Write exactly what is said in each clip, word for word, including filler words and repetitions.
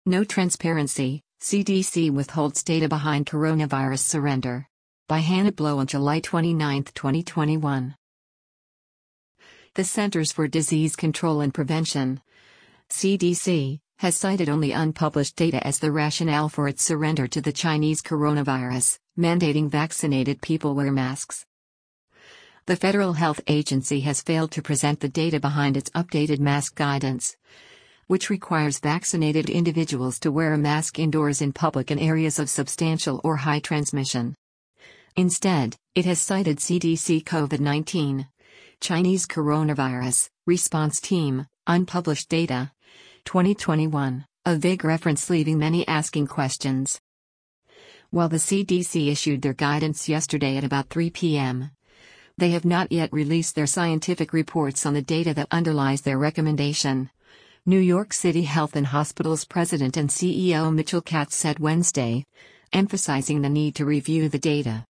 No transparency, C D C withholds data behind coronavirus surrender. By Hannah Blow on July twenty-ninth, twenty twenty-one. The Centers for Disease Control and Prevention, C D C, has cited only unpublished data as the rationale for its surrender to the Chinese coronavirus, mandating vaccinated people wear masks. The Federal Health Agency has failed to present the data behind its updated mask guidance, which requires vaccinated individuals to wear a mask indoors in public in areas of substantial or high transmission. Instead, it has cited C D C COVID nineteen, Chinese Coronavirus Response Team, unpublished data, twenty twenty-one, a vague reference leaving many asking questions. While the C D C issued their guidance yesterday at about three p m, they have not yet released their scientific reports on the data that underlies their recommendation. New York City Health and Hospitals President and C E O Mitchell Katz said Wednesday, emphasizing the need to review the data.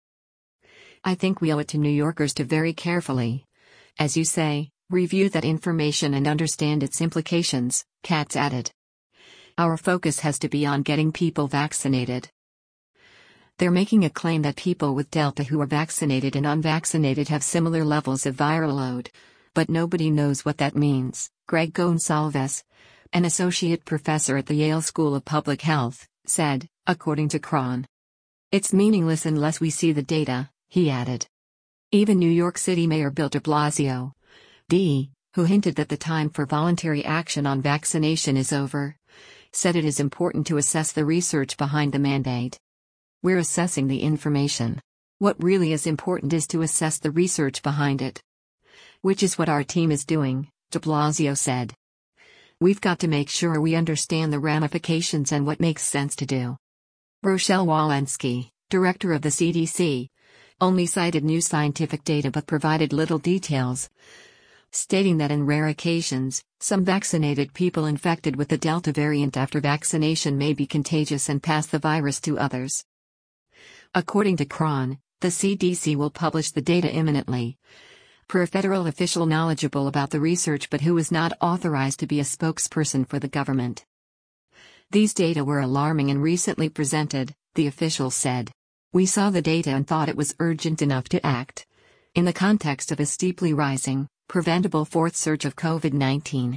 "I think we owe it to New Yorkers to very carefully, as you say, review that information and understand its implications," Katz added. "Our focus has to be on getting people vaccinated." They're making a claim that people with Delta who are vaccinated and unvaccinated have similar levels of viral load, but nobody knows what that means, Greg Gonsalves, an associate professor at the Yale School of Public Health, said, according to Cron. "It's meaningless unless we see the data," he added. Even New York City Mayor Bill de Blasio, D, who hinted that the time for voluntary action on vaccination is over, said it is important to assess the research behind the mandate. "We're assessing the information. What really is important is to assess the research behind it. Which is what our team is doing," de Blasio said. "We've got to make sure we understand the ramifications and what makes sense to do." Rochelle Walensky, director of the C D C, only cited new scientific data but provided little details, stating that in rare occasions, some vaccinated people infected with the Delta variant after vaccination may be contagious and pass the virus to others. According to Cron, the C D C will publish the data imminently, per a federal official knowledgeable about the research but who is not authorized to be a spokesperson for the government. "These data were alarming and recently presented," the official said. "We saw the data and thought it was urgent enough to act, in the context of a steeply rising, preventable fourth surge of COVID nineteen.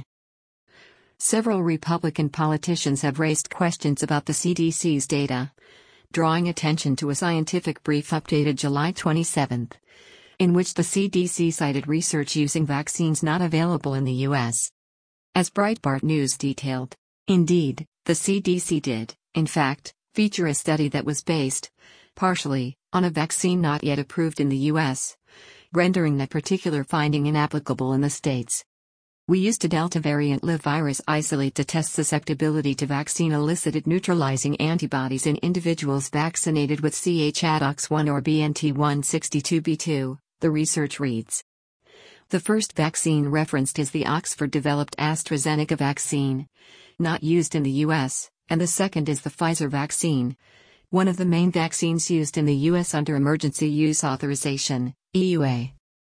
Several Republican politicians have raised questions about the C D C's data, drawing attention to a scientific brief updated July twenty-seventh, in which the C D C cited research using vaccines not available in the U S. As Breitbart News detailed, indeed, the C D C did, in fact, feature a study that was based, partially, on a vaccine not yet approved in the U S, rendering that particular finding inapplicable in the states. "We used a Delta variant live virus isolate to test susceptibility to vaccine-elicited neutralizing antibodies in individuals vaccinated with C H A D O X one or B N T one sixty-two B two, the research reads. The first vaccine referenced is the Oxford-developed AstraZeneca vaccine, not used in the U S, and the second is the Pfizer vaccine, one of the main vaccines used in the U S under Emergency Use Authorization, E U A.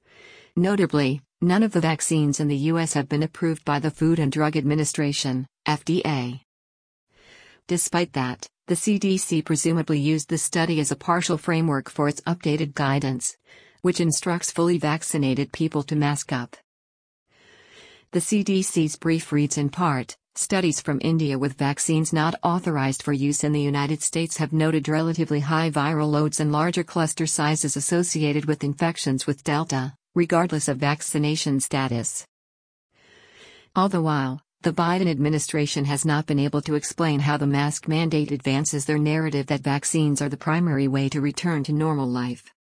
Notably, none of the vaccines in the U S have been approved by the Food and Drug Administration, F D A. Despite that, the C D C presumably used the study as a partial framework for its updated guidance, which instructs fully vaccinated people to mask up. The C D C's brief reads in part, "Studies from India with vaccines not authorized for use in the United States have noted relatively high viral loads and larger cluster sizes associated with infections with Delta, regardless of vaccination status." All the while, the Biden administration has not been able to explain how the mask mandate advances their narrative that vaccines are the primary way to return to normal life.